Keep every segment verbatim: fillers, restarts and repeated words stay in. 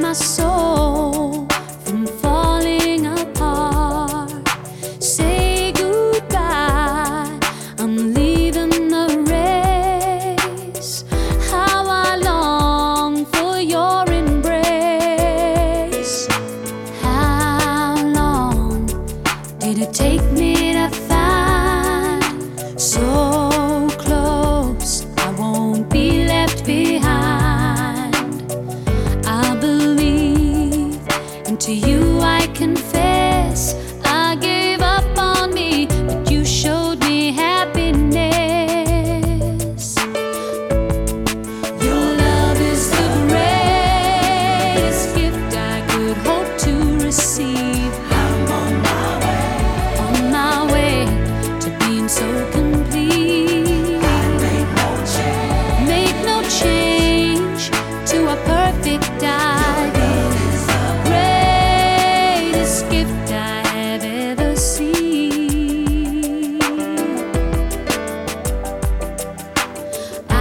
my soul from falling apart. Say goodbye, I'm leaving the race. How I long for your embrace. How long did it take me to find so close I won't be left behind? I believe, and to you I confess, I gave up on me, but you showed me happiness. Your love is the greatest gift I could hope to receive. I'm on my way, on my way to being so complete. I make no change, make no change to a perfect idea. Greatest gift I have ever seen. I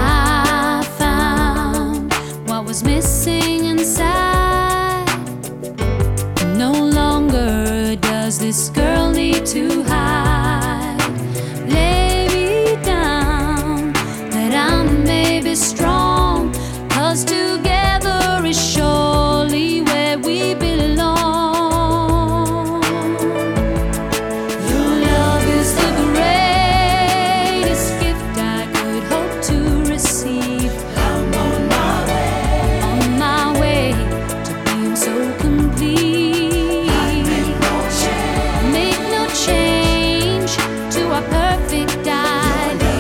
found what was missing inside. No longer does this girl need to hide. Lay me down that I may be strong, 'cause together is surely where we belong. Your love is the greatest gift I could hope to receive. I'm on my way, on my way to being so complete. I make no change, make no change to a perfect idea.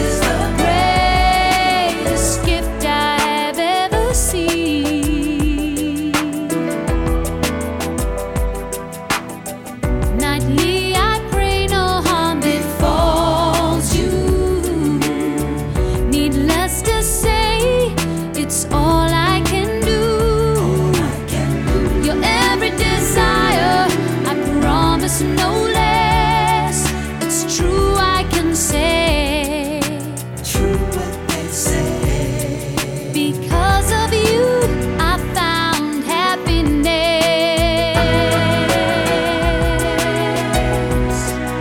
Greatest gift I have ever seen. Nightly I pray no harm befalls you. Needless to say, it's all I can do. Your every desire, I promise no less. It's true, I can say. True what they say. Because of you, I found happiness.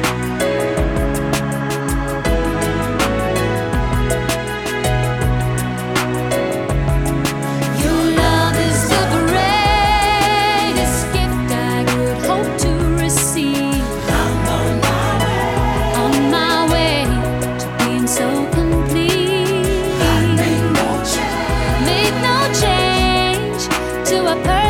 Your love is the greatest gift I could hope to receive. I'm on my way, on my way to being so complete. I make no change, make no change to a perfect